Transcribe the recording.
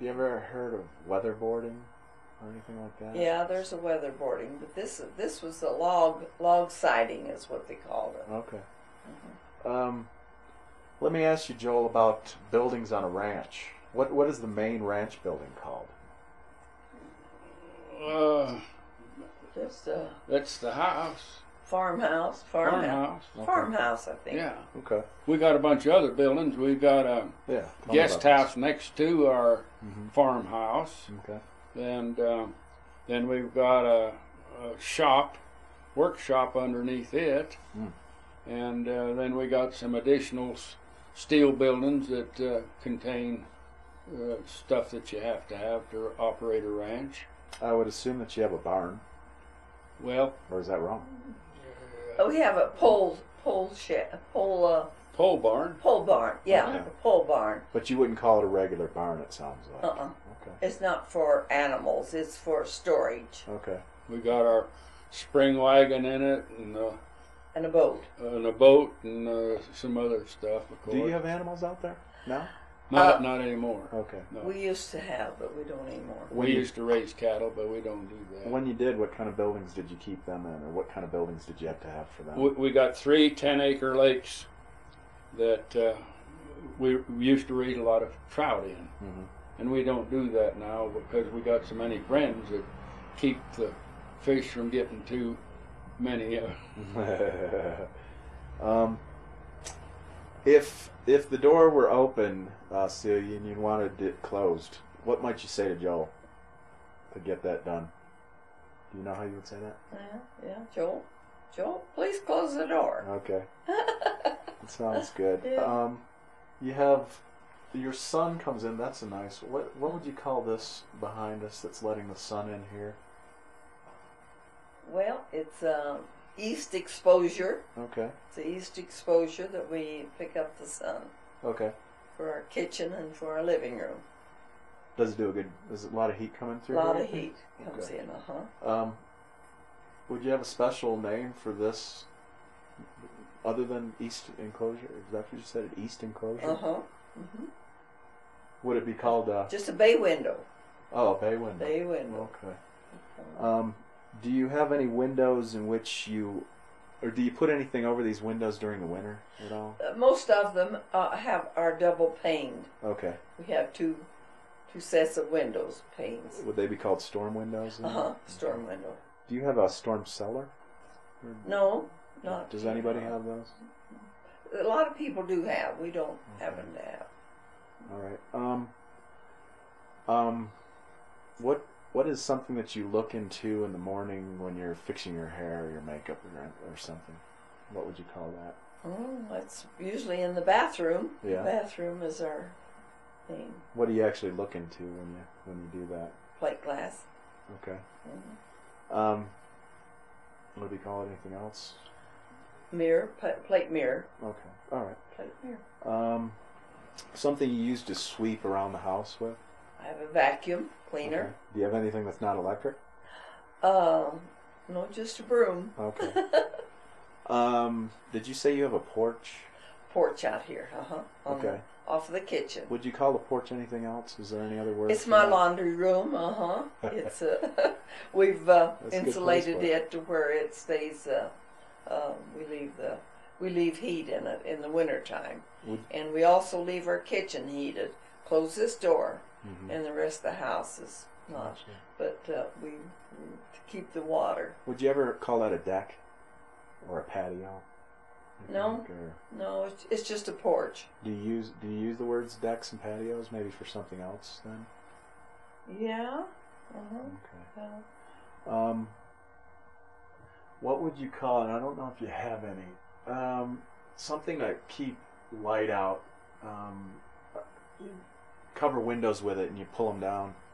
You ever heard of weatherboarding or anything like that? Yeah, there's a weatherboarding, but this was a log siding is what they called it. Okay. Mhm. Let me ask you, Joel, about buildings on a ranch. What is the main ranch building called? Just a That's the house. farmhouse. Farmhouse. Okay. Farmhouse, I think. Yeah. Okay. We got a bunch of other buildings. We got a Yeah. tell me guest about house next to our this. farmhouse, Okay. and then we've got a shop, workshop underneath it, Mm. and then we got some additional steel buildings that contain stuff that you have to operate a ranch. I would assume that you have a barn, Well, or is that wrong? Oh, we have a pole shed, pole barn. pole barn. Yeah, Okay. a pole barn. But you wouldn't call it a regular barn, it sounds like. Uh-uh. Okay. It's not for animals. It's for storage Okay. We got our spring wagon in it, and and a boat. a boat, and some other stuff. Of course. Do you have animals out there now? Not anymore. Okay. No. We used to have, but we don't anymore. We used to raise cattle, but we don't do that. When you did, what kind of buildings did you keep them in, or what kind of buildings did you have to have for them? We got 3 10-acre lakes that we used to raise a lot of trout in, Mhm. and we don't do that now because we got so many friends that keep the fish from getting too many. If the door were open, Celia, and you wanted it closed, what might you say to Joel to get that done? Do you know how you would say that? Yeah, Joel, please close the door. Okay, that sounds good. Yeah. You have your sun comes in. That's a nice. What would you call this behind us that's letting the sun in here? Well, it's east exposure. Okay. It's the east exposure that we pick up the sun Okay. for our kitchen and for our living room. Does it do a good? Is it a lot of heat coming A through? lot here? of heat comes Okay. in. Would you have a special name for this other than East Enclosure? Is that what you said? East Enclosure? hmm Would it be called Just a bay window. a bay window? Bay window. Okay. Do you have any windows in which or do you put anything over these windows during the winter at all? Most of them are double paned. Okay. We have two sets of windows, panes. Would they be called storm windows? then? Storm window. Do you have a storm cellar? Or No, not. does anybody have those? A lot of people do have. We don't Okay. happen to have. All right. What is something that you look into in the morning when you're fixing your hair or your makeup or something? What would you call that? That's usually in the bathroom. Yeah. The bathroom is our thing. What do you actually look into when you do that? Plate glass. Okay. Mhm. What do you call it? Anything else? Mirror, plate mirror. Okay. All right. Plate mirror. Something you use to sweep around the house with? I have a vacuum Okay. cleaner. Do you have anything that's not electric? No, just a broom. Okay. Did you say you have a porch? Porch out here. Okay. Off of the kitchen. Would you call the porch anything else? Is there any other word? It's for my that? laundry room. It's we've a good place insulated for it. it to where it stays. We leave heat in it in the wintertime. And we also leave our kitchen heated. Close this door, Mhm. and the rest of the house is not. Gotcha. But we to keep the water. Would you ever call that a deck or a patio? You No. think, or No, it's just a porch. do you use the words decks and patios maybe for something else then? Yeah. Okay. What would you call it? I don't know if you have any. Something to keep light out. You cover windows with it and you pull them down